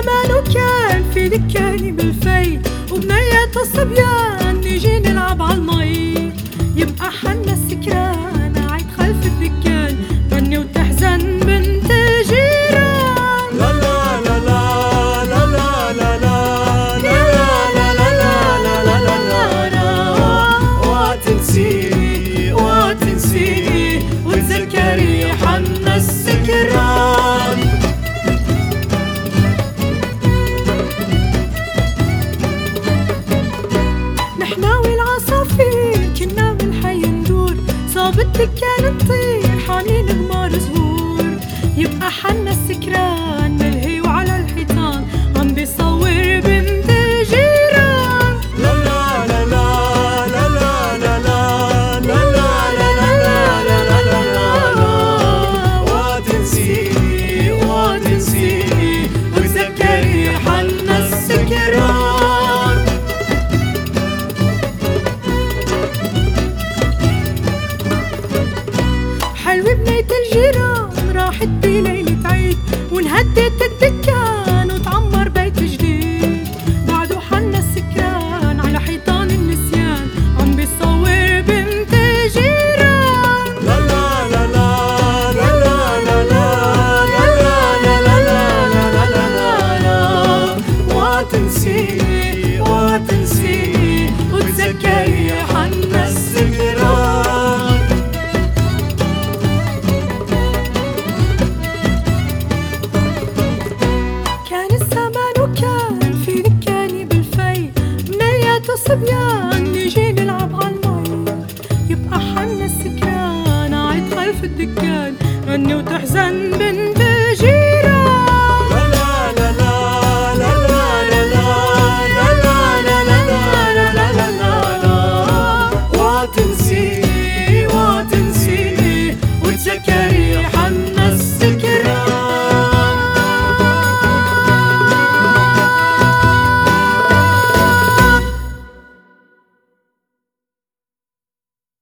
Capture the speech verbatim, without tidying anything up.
زمان وكان في دكاني بالفي، وبنيات الصبيان نيجي نلعب عالمي. يبقى حنا السكران قاعد خلف الدكان، غني وتحزن بنت جيران. لا لا لا لا لا لا لا لا لا لا لا لا لا، وتنسيني وتنسيني وتذكري حنا السكران. نحنا والعصافير كنا بالحي ندور، صابت كان تطير حنين غمار زهور. يبقى حنا السكران ملهي وعلى الحيطان عم بيصور بنت جيران. لا لا لا لا لا لا لا لا لا لا لا، وتنسيني وتنسيني وتذكري حنا السكران. حلوة بنية الجيران راحت بليلة عيد، وانهدت الدكان وتعمر بيت جديد. بعده حنا السكران على حيطان النسيان عم بيصور بنت جيران. لا لا لا لا لا لا لا لا لا لا لا، وتنسيني وتنسيني وتذكري حنا السكران. كان الزمان وكان في دكاني بالفي، بنيات الصبيان نيجي نلعب عالمي. يبقى حنا السكران قاعد خلف الدكان، غني وتحزن بنت جيران.